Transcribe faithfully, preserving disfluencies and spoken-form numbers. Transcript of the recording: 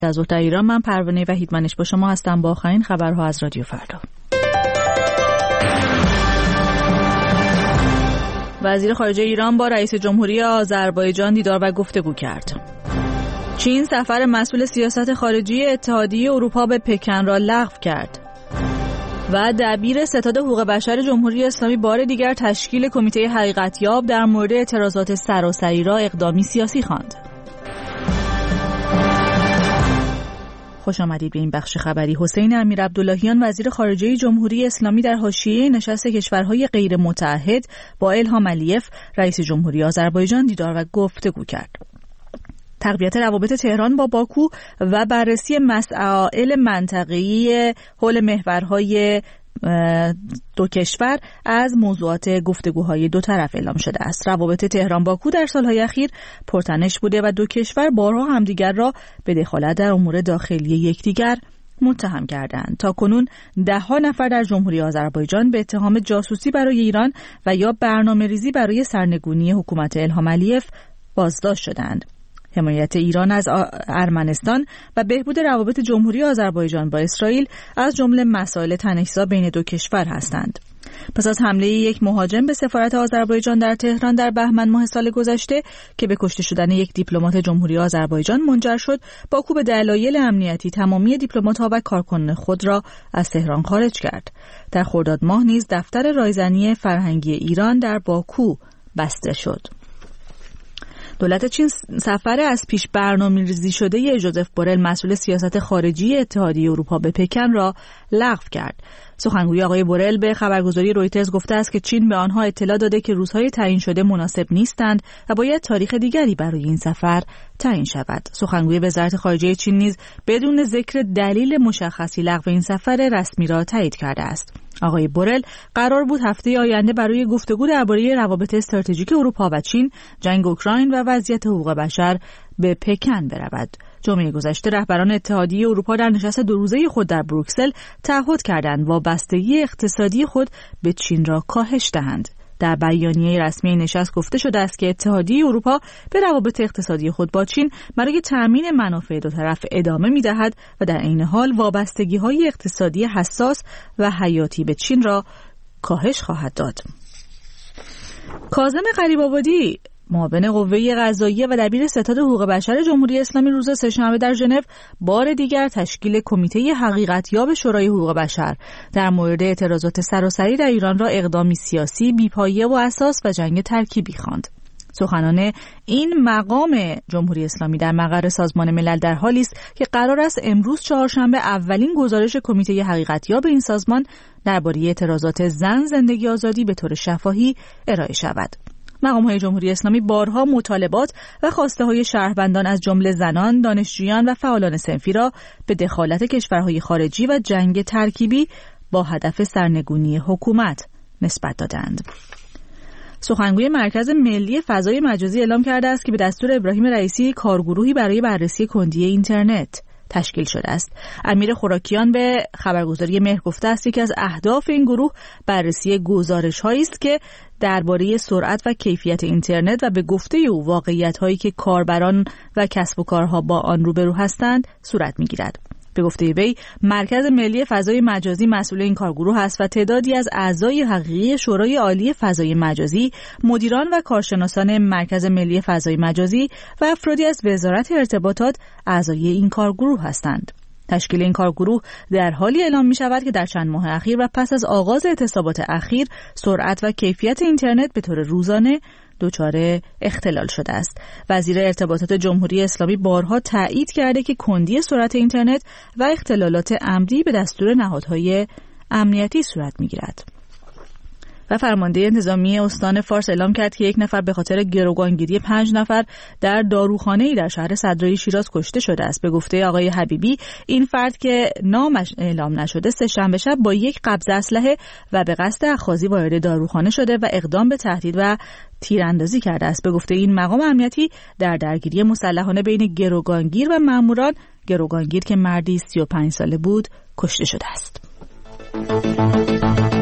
از ظهر ایران، من پروانه وحیدمنش با شما هستم با آخرین خبرها از رادیو فردا. وزیر خارجه ایران با رئیس جمهوری آذربایجان دیدار و گفتگو کرد. چین سفر مسئول سیاست خارجی اتحادیه اروپا به پکن را لغو کرد. و دبیر ستاد حقوق بشر جمهوری اسلامی بار دیگر تشکیل کمیته حقیقتیاب در مورد اعتراضات سراسری را اقدامی سیاسی خواند. خوش آمدید به این بخش خبری. حسین امیرعبداللهیان وزیر خارجه جمهوری اسلامی در حاشیه نشست کشورهای غیر متحد با الهام علیف رئیس جمهوری آذربایجان دیدار و گفتگو کرد. تقویت روابط تهران با باکو و بررسی مسائل منطقه‌ای حول محورهای دو کشور از موضوعات گفتگوهای دو طرف اعلام شده است. روابط تهران باکو در سالهای اخیر پرتنش بوده و دو کشور بارها همدیگر را به دخالت در امور داخلی یکدیگر متهم کردند. تا کنون ده ها نفر در جمهوری آذربایجان به اتهام جاسوسی برای ایران و یا برنامه‌ریزی برای سرنگونی حکومت الهام علیف بازداشت شدند. حمایت ایران از ارمنستان و بهبود روابط جمهوری آذربایجان با اسرائیل از جمله مسائل تنش‌زا بین دو کشور هستند. پس از حمله یک مهاجم به سفارت آذربایجان در تهران در بهمن ماه سال گذشته که به کشته شدن یک دیپلمات جمهوری آذربایجان منجر شد، باکو به دلایل امنیتی تمامی دیپلمات‌ها و کارکنان خود را از تهران خارج کرد. در خرداد ماه نیز دفتر رایزنی فرهنگی ایران در باکو بسته شد. دولت چین سفر از پیش برنامه‌ریزی شده ژوزف بورل مسئول سیاست خارجی اتحادیه اروپا به پکن را لغو کرد. سخنگوی آقای بورل به خبرگزاری رویترز گفته است که چین به آنها اطلاع داده که روزهای تعیین شده مناسب نیستند و باید تاریخ دیگری برای این سفر تعیین شود. سخنگوی وزارت خارجه چین نیز بدون ذکر دلیل مشخصی لغو این سفر رسمی را تایید کرده است. آقای بورل قرار بود هفته آینده برای گفتگو درباره روابط استراتژیک اروپا و چین، جنگ اوکراین و وضعیت حقوق بشر به پکن برود. جمعه گذشته رهبران اتحادیه اروپا در نشست دو روزه خود در بروکسل تعهد کردند وابستگی اقتصادی خود به چین را کاهش دهند. در بیانیه رسمی نشست گفته شده است که اتحادیه اروپا به روابط اقتصادی خود با چین برای تأمین منافع دو طرف ادامه می‌دهد و در عین حال وابستگی‌های اقتصادی حساس و حیاتی به چین را کاهش خواهد داد. کاظم غریب‌آبادی معاون قوه قضاییه و دبیر ستاد حقوق بشر جمهوری اسلامی روز سه‌شنبه در ژنو بار دیگر تشکیل کمیته حقیقتیاب شورای حقوق بشر در مورد اعتراضات سراسری در ایران را اقدامی سیاسی بی‌پایه و اساس و جنگ ترکیبی خواند. سخنان این مقام جمهوری اسلامی در مقر سازمان ملل در حالی است که قرار است امروز چهارشنبه اولین گزارش کمیته حقیقتیاب این سازمان درباره اعتراضات زن، زندگی، آزادی به طور شفاهی ارائه شود. مقام‌های جمهوری اسلامی بارها مطالبات و خواسته‌های شهروندان از جمله زنان، دانشجویان و فعالان صنفی را به دخالت کشورهای خارجی و جنگ ترکیبی با هدف سرنگونی حکومت نسبت دادند. سخنگوی مرکز ملی فضای مجازی اعلام کرده است که به دستور ابراهیم رئیسی کارگروهی برای بررسی کندی اینترنت تشکیل شده است. امیر خوراکیان به خبرگزاری مهر گفته است که از اهداف این گروه بررسی گزارش‌هایی است که درباره سرعت و کیفیت اینترنت و به گفته او واقعیت‌هایی که کاربران و کسب و کارها با آن روبرو هستند صورت می‌گیرد. به گفته وی مرکز ملی فضای مجازی مسئول این کارگروه است و تعدادی از اعضای حقیقی شورای عالی فضای مجازی، مدیران و کارشناسان مرکز ملی فضای مجازی و افرادی از وزارت ارتباطات اعضای این کارگروه هستند. تشکیل این کارگروه در حالی اعلام می شود که در چند ماه اخیر و پس از آغاز اعتصابات اخیر سرعت و کیفیت اینترنت به طور روزانه دچار اختلال شده است. وزیر ارتباطات جمهوری اسلامی بارها تایید کرده که کندی سرعت اینترنت و اختلالات عمدی به دستور نهادهای امنیتی صورت می‌گیرد. و فرمانده انتظامی استان فارس اعلام کرد که یک نفر به خاطر گروگانگیری پنج نفر در داروخانه‌ای در شهر صدرایی شیراز کشته شده است. به گفته آقای حبیبی این فرد که نامش اعلام نشده سه‌شنبه شب با یک قبض اسلحه و به قصد اخاذی وارد داروخانه شده و اقدام به تهدید و تیراندازی کرده است. به گفته این مقام امنیتی در درگیری مسلحانه بین گروگانگیر و ماموران، گروگانگیر که مردی سی و پنج ساله بود کشته شده است.